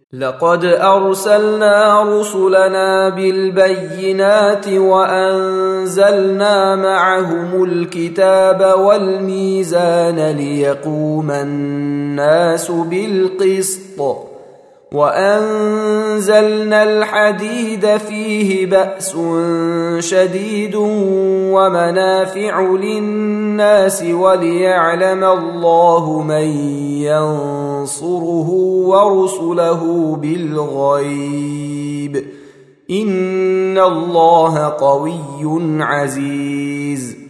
لقد أرسلنا رسلنا بالبينات وأنزلنا معهم الكتاب والميزان ليقوم الناس بالقسط وأنزلنا الحديد فيه بأس شديد ومنافع للناس وليعلم الله من ينصره ورسله بالغيب إن الله قوي عزيز